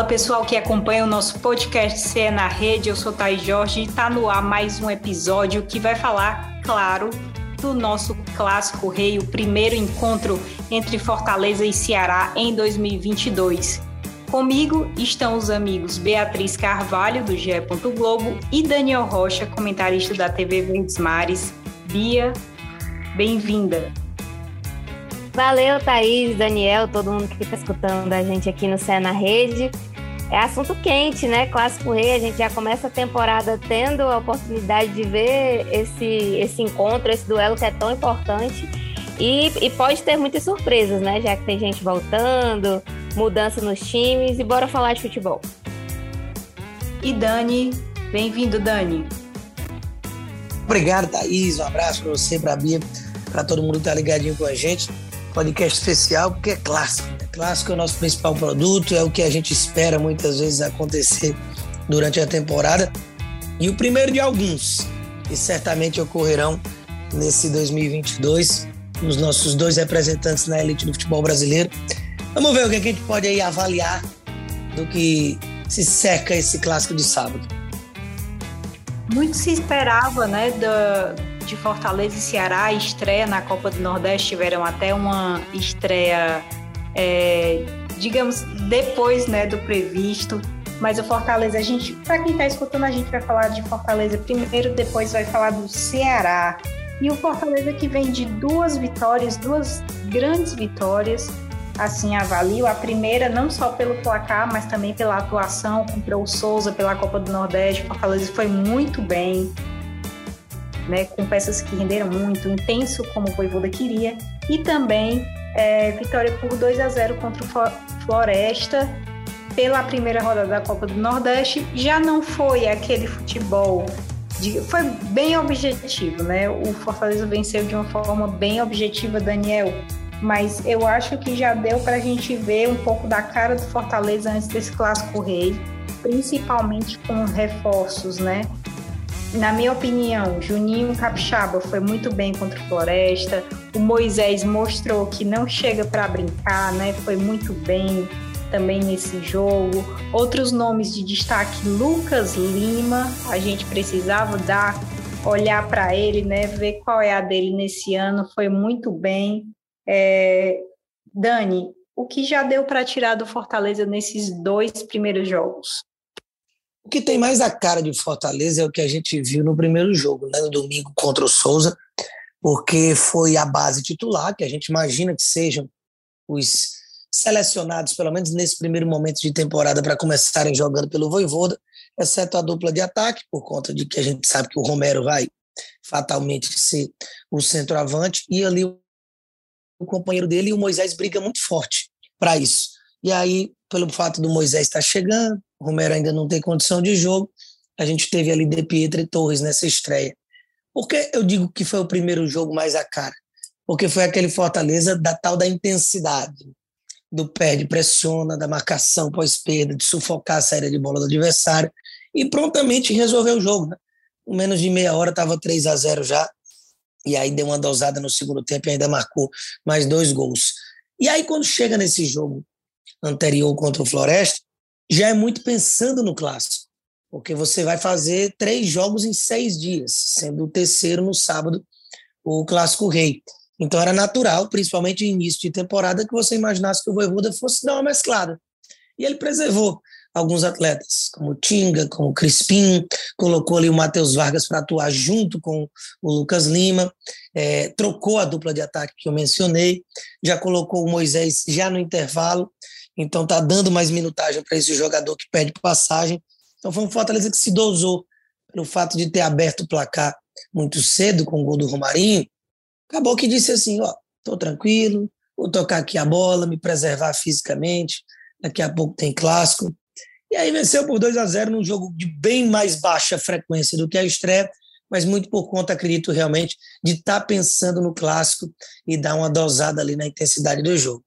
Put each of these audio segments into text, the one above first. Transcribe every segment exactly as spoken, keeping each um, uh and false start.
pessoal que acompanha o nosso podcast C E na Rede, eu sou Thaís Jorge e está no ar mais um episódio que vai falar, claro, do nosso Clássico Rei, o primeiro encontro entre Fortaleza e Ceará em dois mil e vinte e dois. Comigo estão os amigos Beatriz Carvalho, do G E. Globo, e Daniel Rocha, comentarista da T V Verdes Mares. Bia, bem-vinda. Valeu, Thaís, Daniel, todo mundo que está escutando a gente aqui no C E na Rede. É assunto quente, né? Clássico Rei, a gente já começa a temporada tendo a oportunidade de ver esse, esse encontro, esse duelo que é tão importante. E, e pode ter muitas surpresas, né? Já que tem gente voltando, mudança nos times, e bora falar de futebol. E Dani, bem-vindo, Dani. Obrigado, Thaís, um abraço para você, para a Bia, para todo mundo que está ligadinho com a gente. Podcast especial porque é clássico. Né? Clássico é o nosso principal produto, é o que a gente espera muitas vezes acontecer durante a temporada. E o primeiro de alguns, que certamente ocorrerão nesse dois mil e vinte e dois, os nossos dois representantes na elite do futebol brasileiro. Vamos ver o que a gente pode aí avaliar do que se cerca esse clássico de sábado. Muito se esperava, né, da, de Fortaleza e Ceará, a estreia na Copa do Nordeste, tiveram até uma estreia, é, digamos, depois, né, do previsto, mas o Fortaleza, a gente, para quem está escutando, a gente vai falar de Fortaleza primeiro, depois vai falar do Ceará, e o Fortaleza que vem de duas vitórias, duas grandes vitórias, assim avalio, a primeira não só pelo placar, mas também pela atuação contra o Souza pela Copa do Nordeste. O Fortaleza foi muito bem, né, com peças que renderam muito, intenso como o Vojvoda queria, e também é, vitória por dois a zero contra o Floresta pela primeira rodada da Copa do Nordeste. Já não foi aquele futebol, de, foi bem objetivo, né? O Fortaleza venceu de uma forma bem objetiva, Daniel, mas eu acho que já deu para a gente ver um pouco da cara do Fortaleza antes desse Clássico Rei, principalmente com reforços, né? Na minha opinião, Juninho Capixaba foi muito bem contra o Floresta, o Moisés mostrou que não chega para brincar, né? Foi muito bem também nesse jogo. Outros nomes de destaque, Lucas Lima, a gente precisava dar, olhar para ele, né? Ver qual é a dele nesse ano, foi muito bem. É, Dani, o que já deu para tirar do Fortaleza nesses dois primeiros jogos? O que tem mais a cara de Fortaleza é o que a gente viu no primeiro jogo, né, no domingo contra o Souza, porque foi a base titular, que a gente imagina que sejam os selecionados, pelo menos nesse primeiro momento de temporada, para começarem jogando pelo Vojvoda, exceto a dupla de ataque, por conta de que a gente sabe que o Romero vai fatalmente ser o centroavante, e ali o companheiro dele e o Moisés briga muito forte para isso. E aí, pelo fato do Moisés estar chegando, o Romero ainda não tem condição de jogo, a gente teve ali De Pietri e Torres nessa estreia. Por que eu digo que foi o primeiro jogo mais a cara? Porque foi aquele Fortaleza da tal da intensidade, do perde, pressiona, da marcação pós-perda, de sufocar a saída de bola do adversário e prontamente resolver o jogo. Né? Com menos de meia hora estava três a zero já, e aí deu uma dosada no segundo tempo e ainda marcou mais dois gols. E aí quando chega nesse jogo anterior contra o Floresta, já é muito pensando no clássico, porque você vai fazer três jogos em seis dias, sendo o terceiro no sábado, o Clássico Rei. Então era natural, principalmente no início de temporada, que você imaginasse que o Vojvoda fosse dar uma mesclada. E ele preservou alguns atletas, como o Tinga, como o Crispim, colocou ali o Matheus Vargas para atuar junto com o Lucas Lima, é, trocou a dupla de ataque que eu mencionei, já colocou o Moisés já no intervalo, então está dando mais minutagem para esse jogador que pede passagem. Então foi um Fortaleza que se dosou pelo fato de ter aberto o placar muito cedo com o gol do Romarinho. Acabou que disse assim, ó, estou tranquilo, vou tocar aqui a bola, me preservar fisicamente, daqui a pouco tem clássico. E aí venceu por dois a zero num jogo de bem mais baixa frequência do que a estreia, mas muito por conta, acredito realmente, de estar tá pensando no clássico e dar uma dosada ali na intensidade do jogo.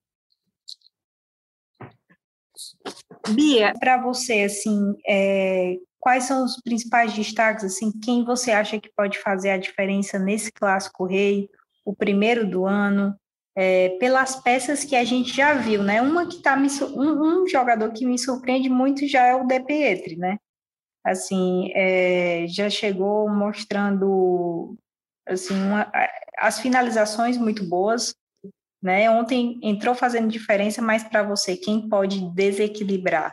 Bia, para você, assim, é, quais são os principais destaques, assim, quem você acha que pode fazer a diferença nesse Clássico Rei, o primeiro do ano? é, pelas peças que a gente já viu, né? Uma que tá me, um, um jogador que me surpreende muito já é o De Pietri, né? Assim, é, já chegou mostrando assim, uma, as finalizações muito boas, né? Ontem entrou fazendo diferença, mas para você, quem pode desequilibrar?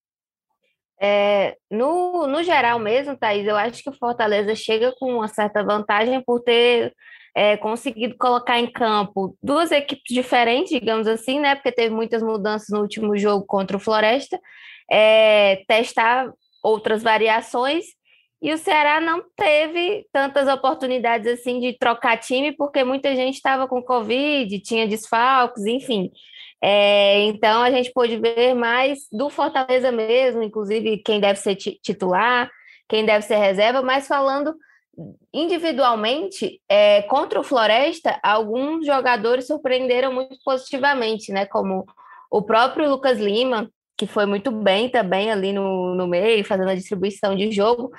É, no, no geral mesmo, Thaís, eu acho que o Fortaleza chega com uma certa vantagem por ter é, conseguido colocar em campo duas equipes diferentes, digamos assim, né? Porque teve muitas mudanças no último jogo contra o Floresta, é, testar outras variações, e o Ceará não teve tantas oportunidades assim de trocar time, porque muita gente estava com Covid, tinha desfalques, enfim. É, então a gente pôde ver mais do Fortaleza mesmo, inclusive quem deve ser titular, quem deve ser reserva, mas falando individualmente, é, contra o Floresta, alguns jogadores surpreenderam muito positivamente, né? Como o próprio Lucas Lima, que foi muito bem também ali no, no meio, fazendo a distribuição de jogo.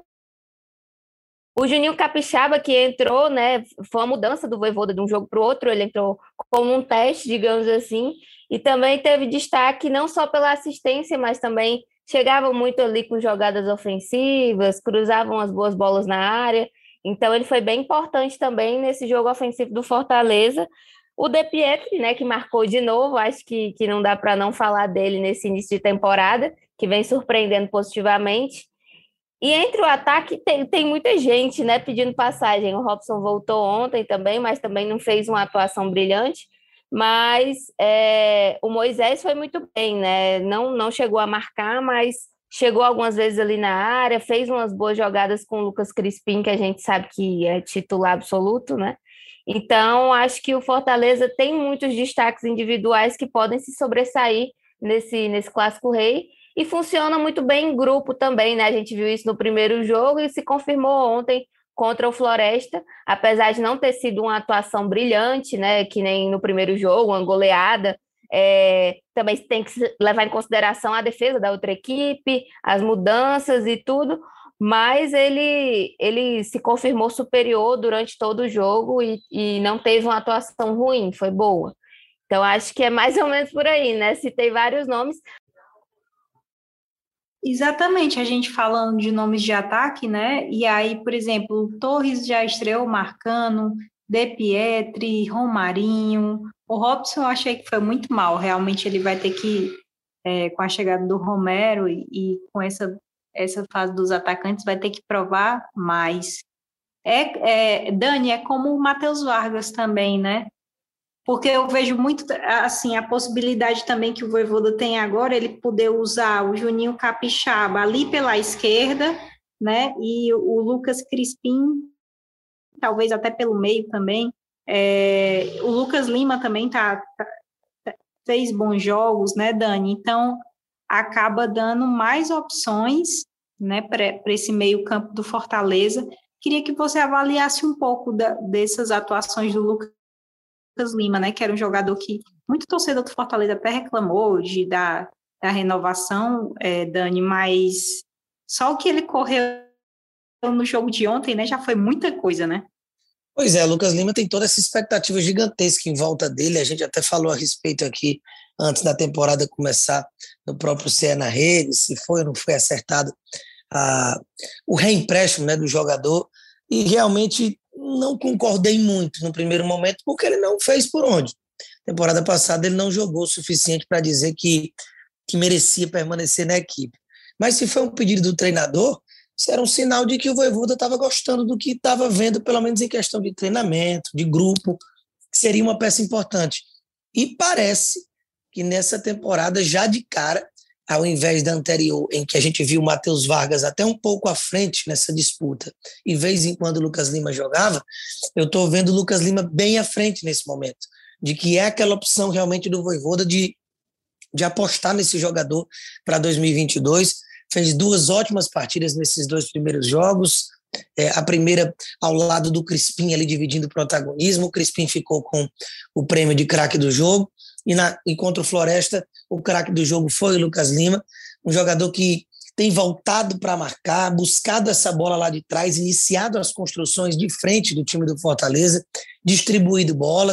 O Juninho Capixaba, que entrou, né, foi uma mudança do Vojvoda de um jogo para o outro, ele entrou como um teste, digamos assim, e também teve destaque não só pela assistência, mas também chegava muito ali com jogadas ofensivas, cruzavam as boas bolas na área, então ele foi bem importante também nesse jogo ofensivo do Fortaleza. O De Pietri, né, que marcou de novo, acho que, que não dá para não falar dele nesse início de temporada, que vem surpreendendo positivamente. E entre o ataque tem, tem muita gente, né, pedindo passagem. O Robson voltou ontem também, mas também não fez uma atuação brilhante. Mas é, o Moisés foi muito bem, né? Não, não chegou a marcar, mas chegou algumas vezes ali na área, fez umas boas jogadas com o Lucas Crispim, que a gente sabe que é titular absoluto, né? Então, acho que o Fortaleza tem muitos destaques individuais que podem se sobressair nesse, nesse Clássico Rei. E funciona muito bem em grupo também, né? A gente viu isso no primeiro jogo e se confirmou ontem contra o Floresta, apesar de não ter sido uma atuação brilhante, né? Que nem no primeiro jogo, uma goleada. É, também tem que levar em consideração a defesa da outra equipe, as mudanças e tudo, mas ele, ele se confirmou superior durante todo o jogo e, e não teve uma atuação ruim, foi boa. Então, acho que é mais ou menos por aí, né? Citei vários nomes. Exatamente, a gente falando de nomes de ataque, né? E aí, por exemplo, o Torres já estreou marcando, De Pietri, Romarinho. O Robson eu achei que foi muito mal. Realmente ele vai ter que, é, com a chegada do Romero e, e com essa, essa fase dos atacantes, vai ter que provar mais. É, é, Dani, é como o Matheus Vargas também, né? Porque eu vejo muito, assim, a possibilidade também que o Vojvoda tem agora, ele poder usar o Juninho Capixaba ali pela esquerda, né, e o Lucas Crispim, talvez até pelo meio também. É, o Lucas Lima também tá, tá, fez bons jogos, né, Dani? Então, acaba dando mais opções, né, para esse meio campo do Fortaleza. Queria que você avaliasse um pouco da, dessas atuações do Lucas Lucas Lima, né, que era um jogador que muito torcedor do Fortaleza até reclamou de, da, da renovação, é, Dani, mas só o que ele correu no jogo de ontem, né, já foi muita coisa, né? Pois é, Lucas Lima tem toda essa expectativa gigantesca em volta dele, a gente até falou a respeito aqui antes da temporada começar no próprio C E na Rede, se foi ou não foi acertado a, o reempréstimo, né, do jogador, e realmente não concordei muito no primeiro momento, porque ele não fez por onde. Temporada passada ele não jogou o suficiente para dizer que, que merecia permanecer na equipe. Mas se foi um pedido do treinador, isso era um sinal de que o Vojvoda estava gostando do que estava vendo, pelo menos em questão de treinamento, de grupo, que seria uma peça importante. E parece que nessa temporada, já de cara, ao invés da anterior, em que a gente viu o Matheus Vargas até um pouco à frente nessa disputa, e vez em quando o Lucas Lima jogava, eu estou vendo o Lucas Lima bem à frente nesse momento, de que é aquela opção realmente do Vojvoda de, de apostar nesse jogador para dois mil e vinte e dois. Fez duas ótimas partidas nesses dois primeiros jogos, é, a primeira ao lado do Crispim, ali dividindo o protagonismo. O Crispim ficou com o prêmio de craque do jogo, e, na, e contra o Floresta, o craque do jogo foi o Lucas Lima, um jogador que tem voltado para marcar, buscado essa bola lá de trás, iniciado as construções de frente do time do Fortaleza, distribuído bolas,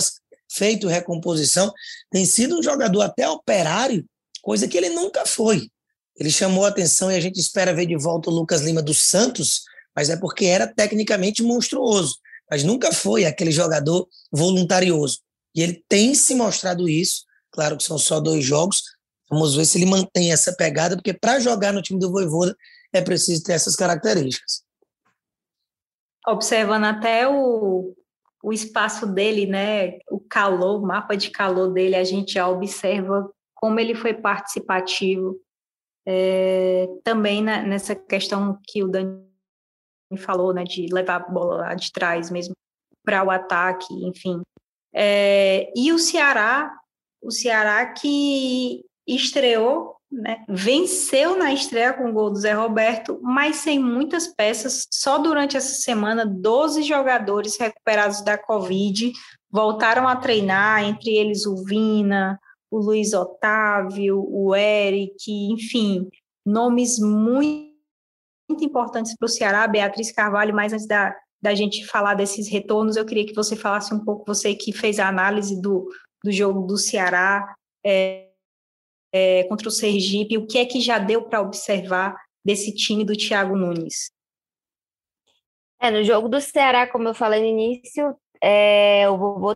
feito recomposição, tem sido um jogador até operário, coisa que ele nunca foi. Ele chamou a atenção e a gente espera ver de volta o Lucas Lima do Santos, mas é porque era tecnicamente monstruoso, mas nunca foi aquele jogador voluntarioso. E ele tem se mostrado isso, claro que são só dois jogos, vamos ver se ele mantém essa pegada, porque para jogar no time do Vojvoda é preciso ter essas características. Observando até o, o espaço dele, né, o calor, o mapa de calor dele, a gente já observa como ele foi participativo, é, também na, nessa questão que o Dani falou, né, de levar a bola lá de trás mesmo para o ataque, enfim. É, e o Ceará, o Ceará que estreou, né, venceu na estreia com o gol do Zé Roberto, mas sem muitas peças. Só durante essa semana, doze jogadores recuperados da Covid voltaram a treinar, entre eles o Vina, o Luiz Otávio, o Eric, enfim, nomes muito, muito importantes para o Ceará, Beatriz Carvalho. Mas antes da, da gente falar desses retornos, eu queria que você falasse um pouco, você que fez a análise do, do jogo do Ceará, é, É, contra o Sergipe, o que é que já deu para observar desse time do Thiago Nunes? É, no jogo do Ceará, como eu falei no início, é, o Vovô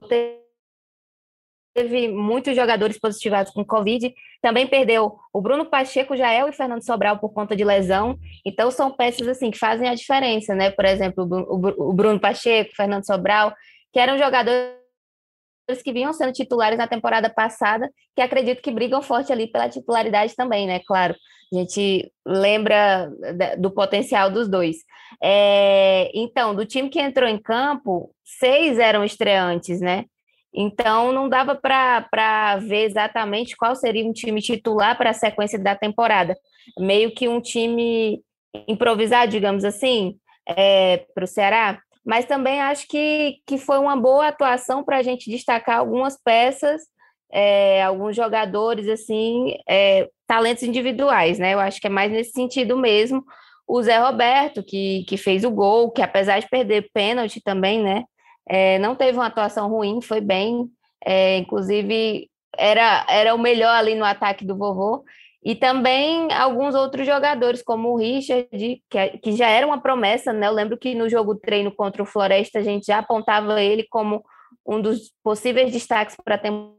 teve muitos jogadores positivados com Covid, também perdeu o Bruno Pacheco, Jael e Fernando Sobral por conta de lesão, então são peças assim que fazem a diferença, né? Por exemplo, o Bruno Pacheco, o Fernando Sobral, que eram jogadores que vinham sendo titulares na temporada passada, que acredito que brigam forte ali pela titularidade também, né? Claro, a gente lembra do potencial dos dois. É, então, do time que entrou em campo, seis eram estreantes, né? Então, não dava para ver exatamente qual seria um time titular para a sequência da temporada. Meio que um time improvisado, digamos assim, é, para o Ceará. Mas também acho que, que foi uma boa atuação para a gente destacar algumas peças, é, alguns jogadores, assim, é, talentos individuais, né? Eu acho que é mais nesse sentido mesmo. O Zé Roberto, que, que fez o gol, que apesar de perder pênalti também, né? É, não teve uma atuação ruim, foi bem. É, inclusive, era, era o melhor ali no ataque do Vovô. E também alguns outros jogadores, como o Richard, que, que já era uma promessa, né? Eu lembro que no jogo treino contra o Floresta, a gente já apontava ele como um dos possíveis destaques para a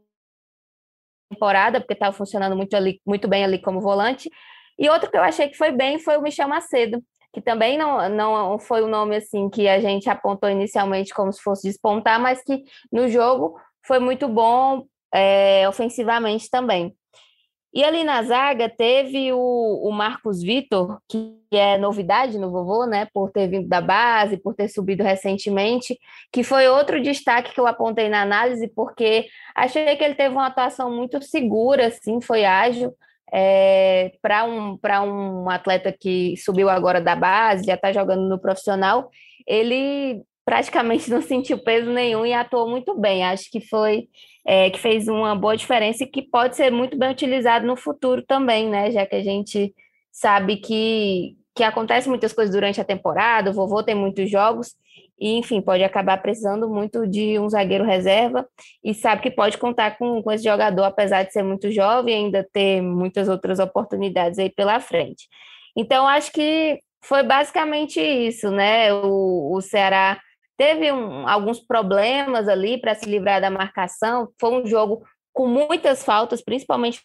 temporada, porque estava funcionando muito, ali, muito bem ali como volante. E outro que eu achei que foi bem foi o Michel Macedo, que também não, não foi o nome assim que a gente apontou inicialmente como se fosse despontar, mas que no jogo foi muito bom, é, ofensivamente também. E ali na zaga teve o, o Marcos Vitor, que é novidade no Vovô, né? Por ter vindo da base, por ter subido recentemente, que foi outro destaque que eu apontei na análise, porque achei que ele teve uma atuação muito segura, assim, foi ágil, é, para um, para um atleta que subiu agora da base, já está jogando no profissional, ele praticamente não sentiu peso nenhum e atuou muito bem. Acho que foi... É, que fez uma boa diferença e que pode ser muito bem utilizado no futuro também, né? Já que a gente sabe que, que acontece muitas coisas durante a temporada, o Vovô tem muitos jogos, e, enfim, pode acabar precisando muito de um zagueiro reserva, e sabe que pode contar com, com esse jogador, apesar de ser muito jovem e ainda ter muitas outras oportunidades aí pela frente. Então, acho que foi basicamente isso, né? O, o Ceará teve um, alguns problemas ali para se livrar da marcação. Foi um jogo com muitas faltas, principalmente.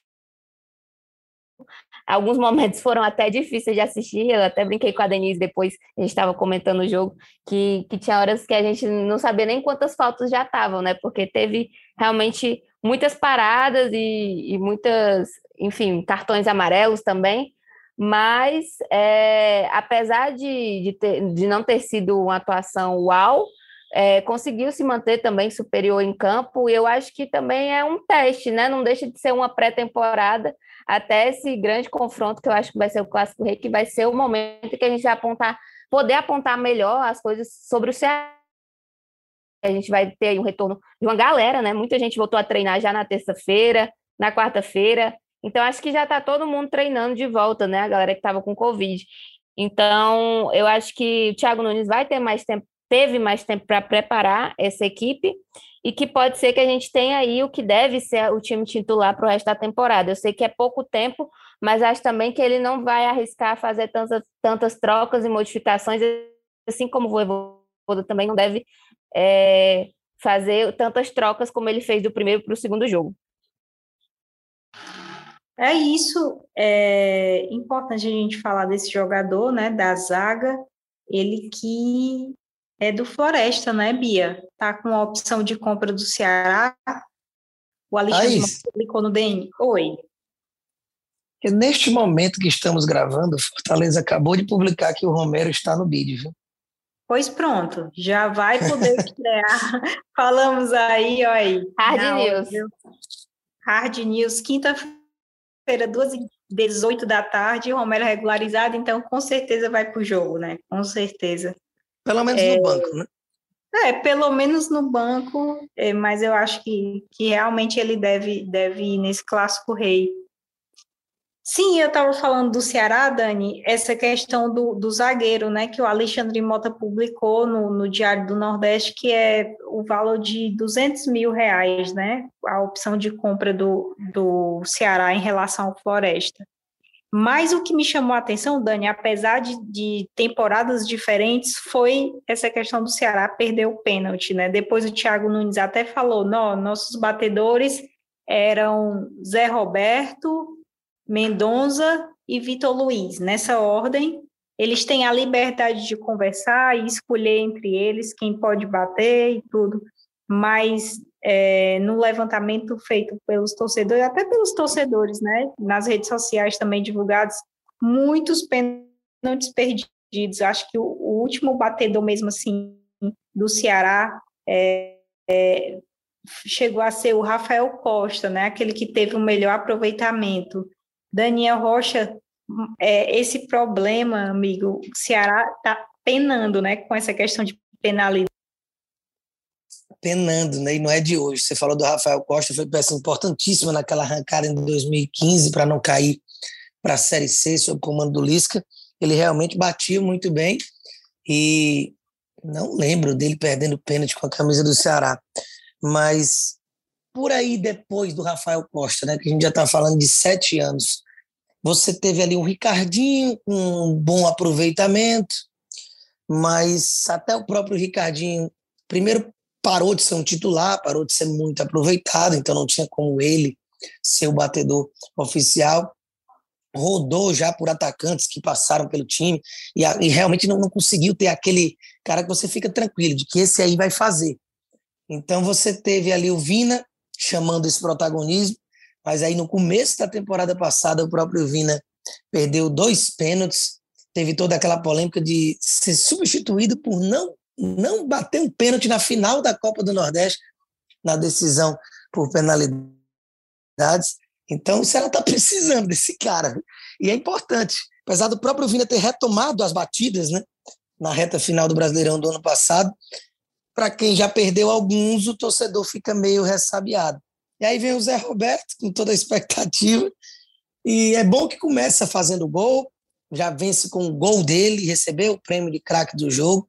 Alguns momentos foram até difíceis de assistir. Eu até brinquei com a Denise depois, a gente estava comentando o jogo, que, que tinha horas que a gente não sabia nem quantas faltas já estavam, né? Porque teve realmente muitas paradas e, e muitas, enfim, cartões amarelos também. Mas, é, apesar de, de, ter, de não ter sido uma atuação uau, é, conseguiu se manter também superior em campo, e eu acho que também é um teste, né? Não deixa de ser uma pré-temporada até esse grande confronto que eu acho que vai ser o Clássico Rei, que vai ser o momento que a gente vai apontar, poder apontar melhor as coisas sobre o Ceará. A gente vai ter aí um retorno de uma galera, né? Muita gente voltou a treinar já na terça-feira, na quarta-feira. Então, acho que já está todo mundo treinando de volta, né? A galera que estava com Covid. Então, eu acho que o Thiago Nunes vai ter mais tempo teve mais tempo para preparar essa equipe e que pode ser que a gente tenha aí o que deve ser o time titular para o resto da temporada. Eu sei que é pouco tempo, mas acho também que ele não vai arriscar fazer tantas, tantas trocas e modificações, assim como o Vojvoda também não deve é, fazer tantas trocas como ele fez do primeiro para o segundo jogo. É isso, é importante a gente falar desse jogador, né, da zaga, ele que é do Floresta, né, Bia? Tá com a opção de compra do Ceará, o Alexandre publicou no D N. Oi. Neste momento que estamos gravando, o Fortaleza acabou de publicar que o Romero está no bid, viu? Pois pronto, já vai poder estrear. Falamos aí, ó aí. Hard News. Hard News, quinta-feira, duas e dezoito da tarde, Romero regularizado, então com certeza vai pro jogo, né? Com certeza. Pelo menos é, no banco, né? É, pelo menos no banco, é, mas eu acho que, que realmente ele deve, deve ir nesse clássico rei. Sim, eu estava falando do Ceará, Dani, essa questão do, do zagueiro, né, que o Alexandre Mota publicou no, no Diário do Nordeste, que é o valor de duzentos mil reais, né, a opção de compra do, do Ceará em relação ao Floresta. Mas o que me chamou a atenção, Dani, apesar de, de temporadas diferentes, foi essa questão do Ceará perder o pênalti, né? Depois o Thiago Nunes até falou, não, nossos batedores eram Zé Roberto, Mendonça e Vitor Luiz. Nessa ordem, eles têm a liberdade de conversar e escolher entre eles quem pode bater e tudo, mas é, no levantamento feito pelos torcedores, até pelos torcedores, né, nas redes sociais também divulgados, muitos pênaltis perdidos. Acho que o, o último batedor mesmo assim do Ceará é, é, chegou a ser o Rafael Costa, né, aquele que teve o melhor aproveitamento. Daniel Rocha, é, esse problema, amigo, o Ceará está penando, né, com essa questão de penalidade. Penando, né? E não é de hoje. Você falou do Rafael Costa, foi peça importantíssima naquela arrancada em dois mil e quinze para não cair para a Série C sob o comando do Lisca. Ele realmente batia muito bem e não lembro dele perdendo pênalti com a camisa do Ceará. Mas por aí depois do Rafael Costa, né, que a gente já está falando de sete anos, você teve ali um Ricardinho com um bom aproveitamento, mas até o próprio Ricardinho, primeiro, parou de ser um titular, parou de ser muito aproveitado, então não tinha como ele ser o batedor oficial. Rodou já por atacantes que passaram pelo time e, e realmente não, não conseguiu ter aquele cara que você fica tranquilo, de que esse aí vai fazer. Então você teve ali o Vina chamando esse protagonismo, mas aí no começo da temporada passada o próprio Vina perdeu dois pênaltis, teve toda aquela polêmica de ser substituído por não não bater um pênalti na final da Copa do Nordeste, na decisão por penalidades. Então, o Ceará está precisando desse cara. E é importante, apesar do próprio Vina ter retomado as batidas, né, na reta final do Brasileirão do ano passado, para quem já perdeu alguns, o torcedor fica meio ressabiado. E aí vem o Zé Roberto, com toda a expectativa, e é bom que começa fazendo gol, já vence com o gol dele, recebeu o prêmio de craque do jogo,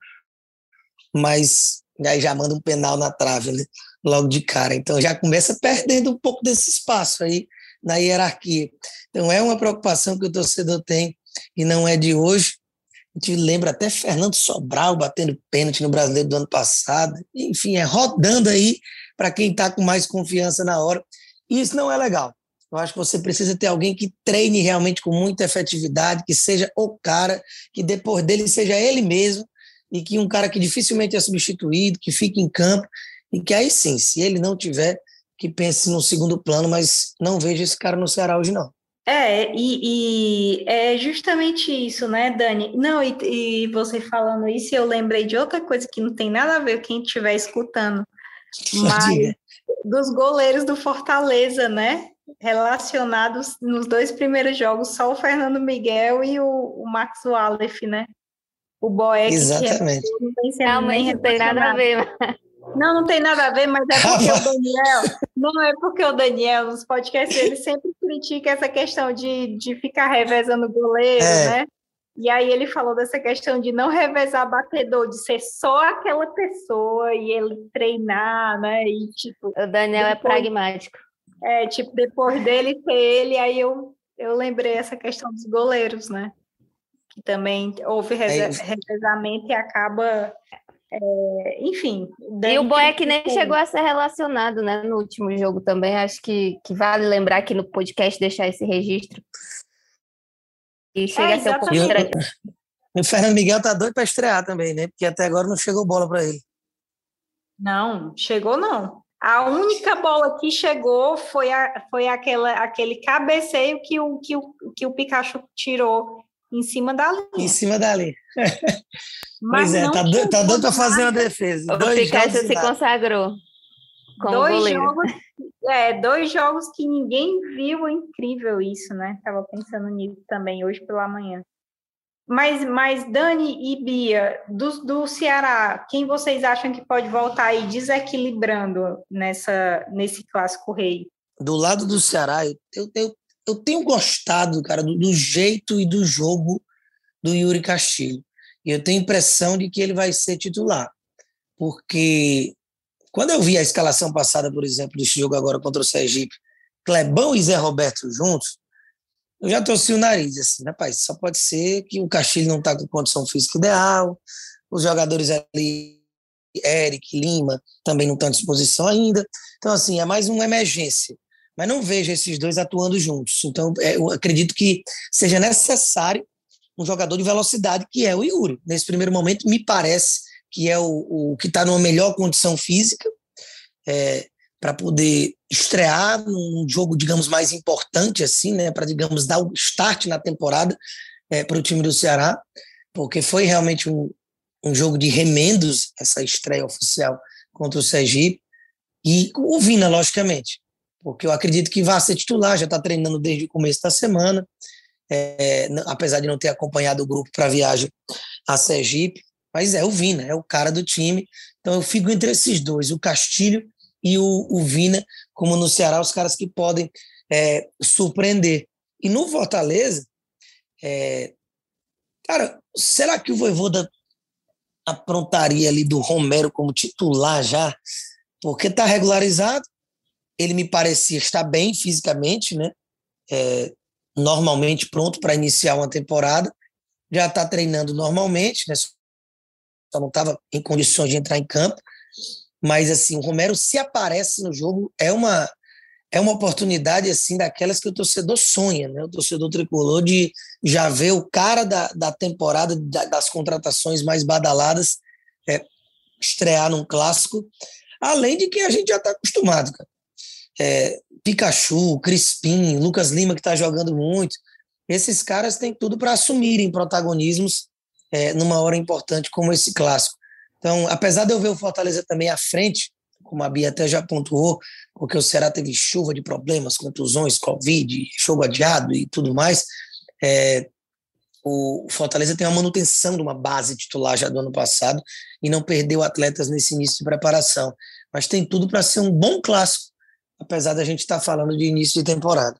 mas aí já manda um penal na trave, né? Logo de cara. Então já começa perdendo um pouco desse espaço aí na hierarquia. Então é uma preocupação que o torcedor tem e não é de hoje. A gente lembra até Fernando Sobral batendo pênalti no Brasileiro do ano passado. Enfim, é rodando aí para quem está com mais confiança na hora. E isso não é legal. Eu acho que você precisa ter alguém que treine realmente com muita efetividade, que seja o cara, que depois dele seja ele mesmo, e que um cara que dificilmente é substituído, que fique em campo, e que aí sim, se ele não tiver, que pense no segundo plano, mas não vejo esse cara no Ceará hoje, não. É, e, e é justamente isso, né, Dani? Não, e, e você falando isso, eu lembrei de outra coisa que não tem nada a ver com quem estiver escutando, mas dos goleiros do Fortaleza, né? Relacionados nos dois primeiros jogos, só o Fernando Miguel e o, o Max Wallace, né? O Boeck, exatamente. Que não tem, realmente não tem nada a ver. Não, não tem nada a ver, mas é porque o Daniel, não é porque o Daniel, nos podcasts, ele sempre critica essa questão de, de ficar revezando o goleiro, é. né? E aí ele falou dessa questão de não revezar batedor, de ser só aquela pessoa e ele treinar, né? E tipo, o Daniel depois, é pragmático. É, tipo, depois dele ser ele, aí eu, eu lembrei essa questão dos goleiros, né? Que também houve revezamento e acaba... É, enfim. E o bom é que nem chegou a ser relacionado, né, no último jogo também. Acho que, que vale lembrar aqui no podcast, deixar esse registro. E chega é, a ser um pouco estranho. E o Fernando Miguel tá doido para estrear também, né? Porque até agora não chegou bola para ele. Não, chegou não. A única bola que chegou foi, a, foi aquela, aquele cabeceio que o, que, o, que o Pikachu tirou em cima da linha. Em cima da linha. Pois é, tá doido, tá doido para fazer uma defesa. O dois Pikachu se consagrou como dois goleiro. Jogos, é, dois jogos que ninguém viu, é incrível isso, né? Tava pensando nisso também hoje pela manhã. Mas, mas Dani e Bia, do, do Ceará, quem vocês acham que pode voltar aí desequilibrando nessa, nesse clássico rei? Do lado do Ceará, eu, eu, eu, eu tenho gostado, cara, do, do jeito e do jogo do Yuri Castilho. E eu tenho a impressão de que ele vai ser titular. Porque quando eu vi a escalação passada, por exemplo, desse jogo agora contra o Sergipe, Clebão e Zé Roberto juntos, eu já torci o nariz, assim, rapaz, só pode ser que o Castilho não está com condição física ideal, os jogadores ali, Eric, Lima, também não estão à disposição ainda. Então, assim, é mais uma emergência. Mas não vejo esses dois atuando juntos. Então, eu acredito que seja necessário um jogador de velocidade, que é o Yuri. Nesse primeiro momento, me parece que é o, o que está numa melhor condição física, é, para poder estrear num jogo, digamos, mais importante, assim, né, para, digamos, dar o start na temporada é, para o time do Ceará, porque foi realmente um, um jogo de remendos, essa estreia oficial contra o Sergipe, e o Vina, logicamente, porque eu acredito que vai ser titular, já está treinando desde o começo da semana, é, apesar de não ter acompanhado o grupo para a viagem a Sergipe, mas é o Vina, é o cara do time, então eu fico entre esses dois, o Castilho e o, o Vina, como no Ceará, os caras que podem é, surpreender. E no Fortaleza, é, cara, será que o Vojvoda aprontaria ali do Romero como titular já? Porque está regularizado, ele me parecia estar bem fisicamente, né? É, normalmente pronto para iniciar uma temporada, já está treinando normalmente, né? Só não estava em condições de entrar em campo, mas assim, o Romero, se aparece no jogo, é uma, é uma oportunidade assim, daquelas que o torcedor sonha, né? O torcedor tricolor de já ver o cara da, da temporada, da, das contratações mais badaladas, é, estrear num clássico, além de que a gente já está acostumado, cara. É, Pikachu, Crispim, Lucas Lima, que está jogando muito, esses caras têm tudo para assumirem protagonismos é, numa hora importante como esse clássico. Então, apesar de eu ver o Fortaleza também à frente, como a Bia até já pontuou, porque o Ceará teve chuva de problemas, contusões, Covid, jogo adiado e tudo mais, é, o Fortaleza tem uma manutenção de uma base titular já do ano passado e não perdeu atletas nesse início de preparação. Mas tem tudo para ser um bom clássico, apesar da gente estar falando de início de temporada.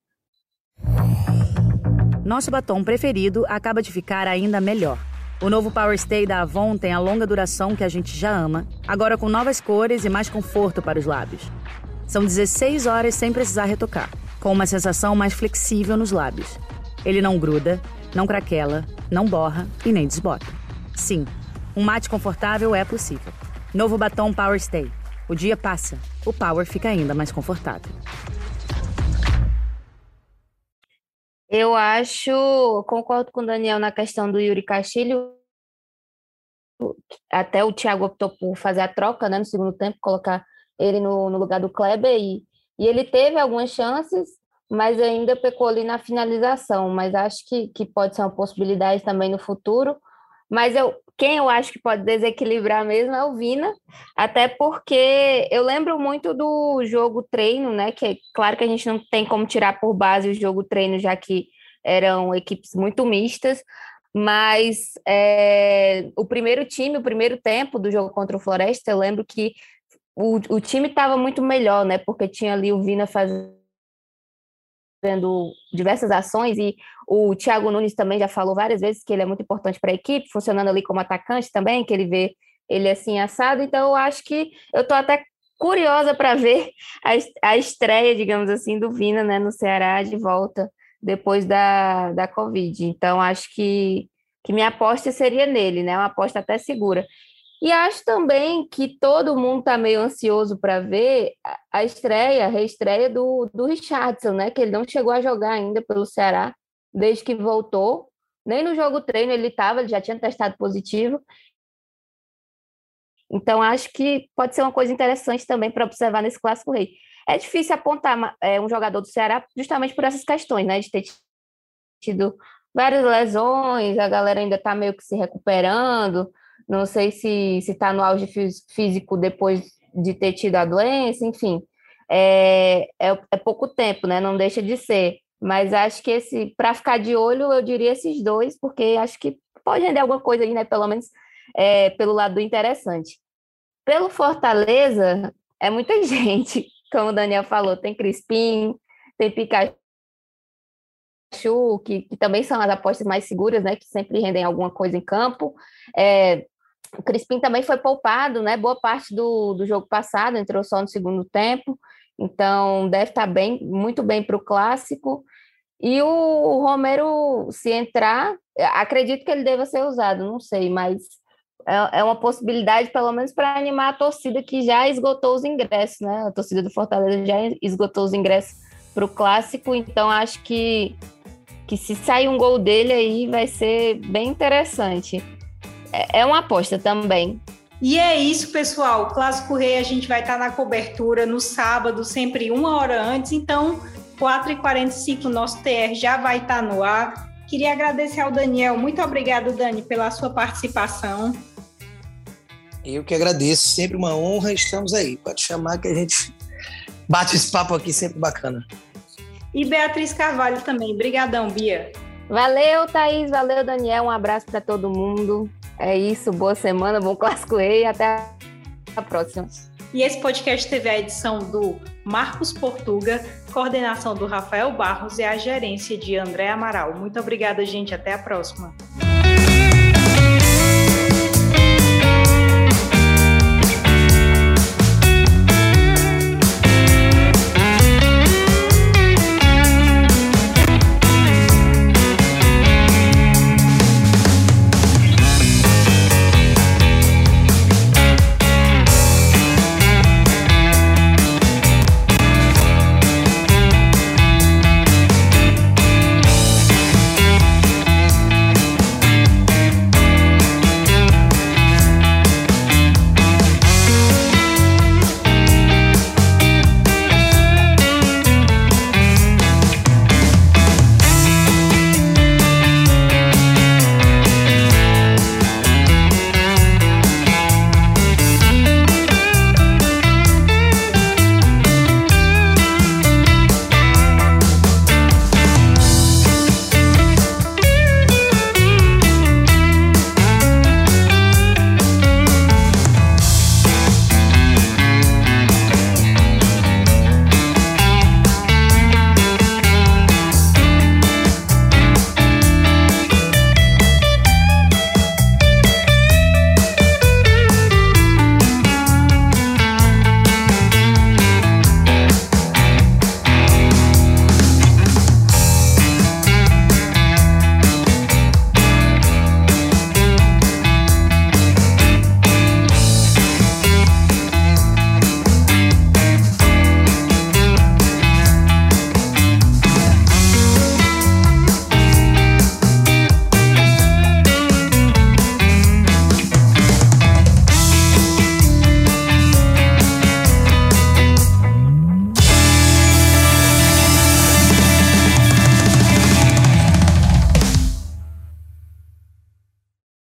Nosso batom preferido acaba de ficar ainda melhor. O novo Power Stay da Avon tem a longa duração que a gente já ama, agora com novas cores e mais conforto para os lábios. São dezesseis horas sem precisar retocar, com uma sensação mais flexível nos lábios. Ele não gruda, não craquela, não borra e nem desbota. Sim, um mate confortável é possível. Novo batom Power Stay. O dia passa, o Power fica ainda mais confortável. Eu acho, concordo com o Daniel na questão do Yuri Castilho, até o Thiago optou por fazer a troca, né, no segundo tempo, colocar ele no, no lugar do Kleber, e, e ele teve algumas chances, mas ainda pecou ali na finalização, mas acho que, que pode ser uma possibilidade também no futuro, mas eu, quem eu acho que pode desequilibrar mesmo é o Vina, até porque eu lembro muito do jogo treino, né, que é claro que a gente não tem como tirar por base o jogo treino, já que eram equipes muito mistas, mas é, o primeiro time, o primeiro tempo do jogo contra o Floresta, eu lembro que o, o time estava muito melhor, né, porque tinha ali o Vina fazendo desenvolvendo diversas ações, e o Thiago Nunes também já falou várias vezes que ele é muito importante para a equipe, funcionando ali como atacante também, que ele vê ele assim assado. Então eu acho que eu estou até curiosa para ver a, a estreia, digamos assim, do Vina, né, no Ceará de volta depois da, da Covid. Então acho que, que minha aposta seria nele, né, uma aposta até segura. E acho também que todo mundo está meio ansioso para ver a estreia, a reestreia do, do Richarlison, né? Que ele não chegou a jogar ainda pelo Ceará desde que voltou. Nem no jogo treino ele estava, ele já tinha testado positivo. Então, acho que pode ser uma coisa interessante também para observar nesse Clássico Rei. É difícil apontar é, um jogador do Ceará justamente por essas questões, né? De ter tido várias lesões, a galera ainda está meio que se recuperando. Não sei se está no auge físico depois de ter tido a doença, enfim. É, é, é pouco tempo, né? Não deixa de ser. Mas acho que esse, para ficar de olho, eu diria esses dois, porque acho que pode render alguma coisa aí, né? Pelo menos é, pelo lado do interessante. Pelo Fortaleza, é muita gente, como o Daniel falou, tem Crispim, tem Pikachu, que, que também são as apostas mais seguras, né? Que sempre rendem alguma coisa em campo. É, o Crispim também foi poupado, né? Boa parte do, do jogo passado, entrou só no segundo tempo, então deve estar bem, muito bem para o Clássico. E o, o Romero, se entrar, acredito que ele deva ser usado, não sei, mas é, é uma possibilidade, pelo menos, para animar a torcida que já esgotou os ingressos, né? A torcida do Fortaleza já esgotou os ingressos para o Clássico, então acho que, que se sair um gol dele aí vai ser bem interessante. É uma aposta também. E é isso, pessoal. Clássico Rei, a gente vai estar na cobertura no sábado, sempre uma hora antes. Então, quatro e quarenta e cinco, nosso T R já vai estar no ar. Queria agradecer ao Daniel. Muito obrigado, Dani, pela sua participação. Eu que agradeço. Sempre uma honra. Estamos aí. Pode chamar que a gente bate esse papo aqui, sempre bacana. E Beatriz Carvalho também. Obrigadão, Bia. Valeu, Thaís. Valeu, Daniel. Um abraço para todo mundo. É isso, boa semana, bom Clássico Rei e até a próxima. E esse podcast teve a edição do Marcos Portuga, coordenação do Rafael Barros e a gerência de André Amaral. Muito obrigada, gente. Até a próxima.